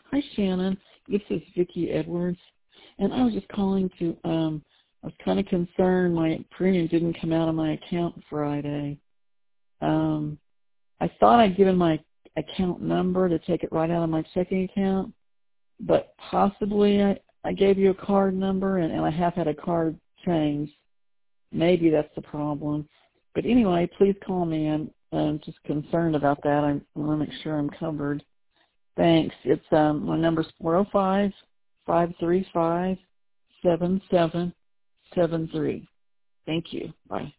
Hi, Shannon. This is Vicki Edwards, and I was just calling to, I was kind of concerned my premium didn't come out of my account Friday. I thought I'd given my account number to take it right out of my checking account, but possibly I gave you a card number, and I have had a card change. Maybe that's the problem. But anyway, please call me. I'm just concerned about that. I want to make sure I'm covered. Thanks. It's my number's 405-535-7773. Thank you. Bye.